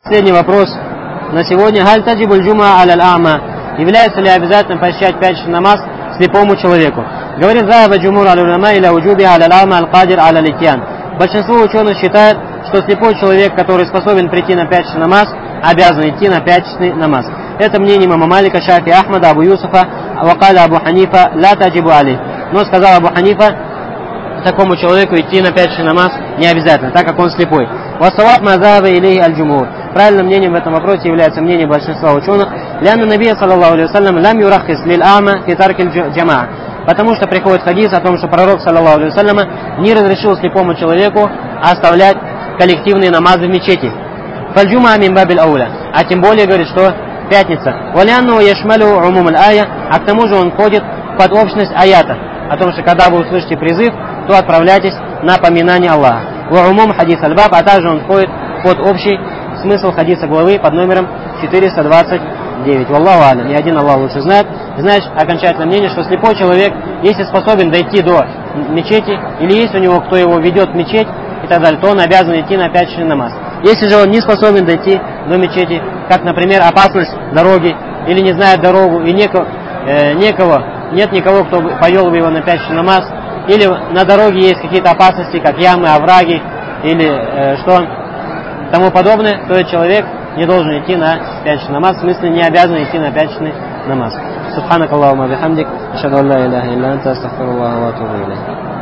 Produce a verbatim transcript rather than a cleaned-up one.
Последний вопрос на сегодня. Халь таджибуль джума аля аль-ама. Является ли обязательным посещать пятничный намаз слепому человеку? Говорит Заева джумур аль-улама иля уджуби аля аль-ама аль-кадир аля литьян. Большинство ученых считает, что слепой человек, который способен прийти на пятничный намаз, обязан идти на пятничный намаз. Это мнение имама Малика, Шафи, Ахмада, Абу Юсуфа, Вакаля Абу Ханифа, ля таджибу алей. Но сказал Абу Ханифа, такому человеку идти на пятничный намаз не обязательно, так как он слепой. Вассаваб мазаба илей аль-джумур. Правильным мнением в этом вопросе является мнение большинства ученых. Ляна набия саллаллаху алейхи вассалям лям юрахис лиль ама фи таркиль джамаа. Потому что приходит хадис о том, что пророк саллаллаху алейхи вассалям не разрешил слепому человеку оставлять коллективные намазы в мечети. Фальджума мин бабиль ауля. А тем более говорит, что пятница. Валянну яшмалю умум аль-ая. А к тому же он входит под общность аята. О том, что когда вы услышите призыв, то отправляйтесь на поминание Аллаха. Ва умум хадис аль-баб, а также он входит под общий смысл хадиса главы под номером четыреста двадцать девять. Валлаху алям. И один Аллах лучше знает. Знаешь, окончательное мнение, что слепой человек, если способен дойти до мечети, или есть у него кто его ведет в мечеть и так далее, то он обязан идти на пятничный намаз. Если же он не способен дойти до мечети, как, например, опасность дороги, или не знает дорогу, и некого, э, некого нет никого, кто повел бы его на пятничный намаз, или на дороге есть какие-то опасности, как ямы, овраги, или э, что тому подобное, то этот человек не должен идти на пятничный намаз, в смысле не обязан идти на пятничный намаз. Субханак Аллахумма бихамдик, ашхаду ан ла иляха илля анта, астагфируллаха ва атубу илейх.